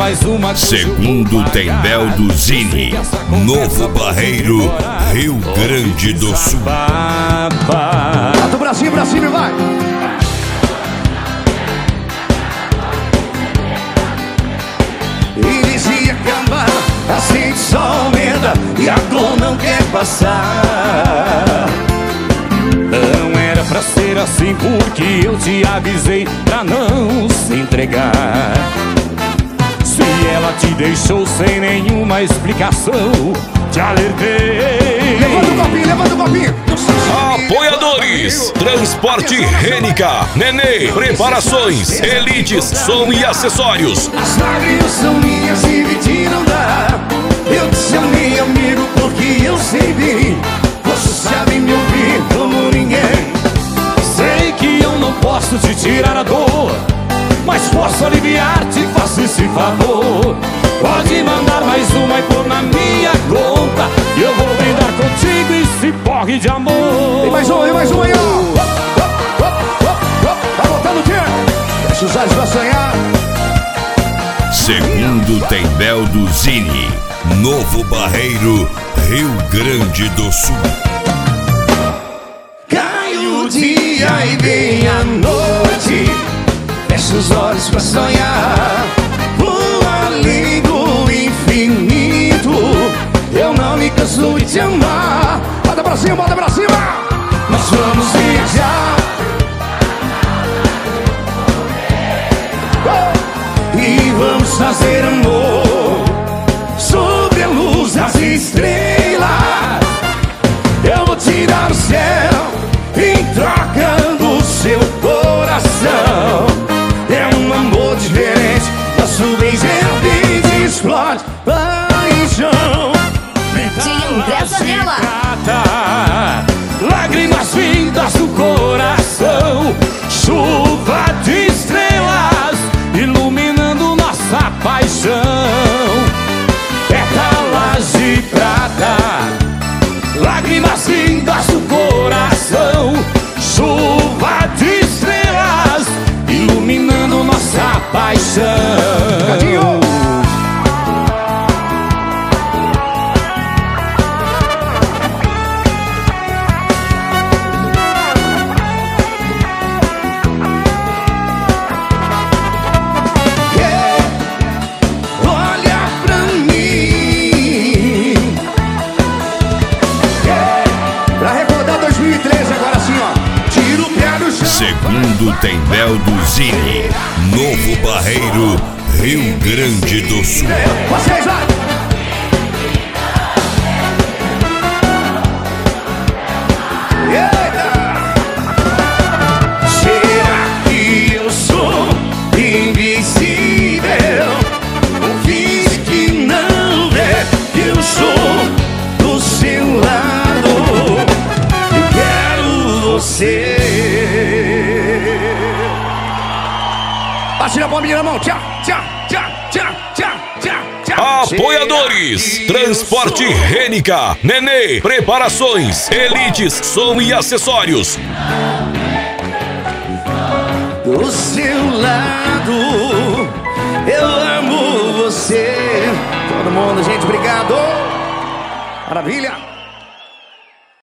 mais uma. Segundo Tembel do Zine, Novo Barreiro, Rio Grande do Sul. Bota o bracinho pra cima e vai. E dizia que amar assim só aumenta e a dor não quer passar. Não era pra ser assim porque eu te avisei pra não se entregar. Se ela te deixou sem nenhuma explicação, te alertei. Levanta o copinho, levanta o copinho. Apoiadores: Transporte Rênica, Nenê, Preparações, Elites, Som e Acessórios. As lágrimas são minhas e de não dá. Eu te chamei amigo porque eu sei bem. Você sabe me ouvir como ninguém. Sei que eu não posso te tirar a dor, mas posso aliviar-te, faço esse favor. Pode mandar mais uma e pôr na minha conta, e eu vou brindar contigo esse porre de amor. Tem mais uma aí, ó. Tá botando o quê? Deixa os olhos pra sonhar. Segundo Tembel do Zine, Novo Barreiro, Rio Grande do Sul. Cai o dia e vem a noite, fecha os olhos pra sonhar. Voa além do infinito, eu não me canso de te amar. Bota pra cima, bota pra cima. Nós vamos viajar e vamos fazer amor sob a luz das estrelas. Eu vou te dar o céu em troca do seu coração. É um amor diferente, nosso bem geralmente explode paixão. Tinha dessa nela. Lágrimas vindas do coração, chuva de estrelas iluminando nossa paixão. Pétalas de prata, lágrimas vindas do coração, chuva de estrelas iluminando nossa paixão. Cadinho. Olha pra mim. Pra recordar 2013 agora assim, ó. Tira o pé do chão. Segundo Tembel do Zine, Novo Barreiro, Rio Grande do Sul. Vocês lá. Eita! Será que eu sou invisível? Ou finge que não vê que eu sou do seu lado e quero você. Bate na palminha na mão, tchau, tchau, tchau, tchau, tchau, tchau, tchau. Apoiadores: Transporte Rênica, Nenê, Preparações, Elites, Som e Acessórios. Do seu lado, eu amo você. Todo mundo, gente, obrigado. Maravilha.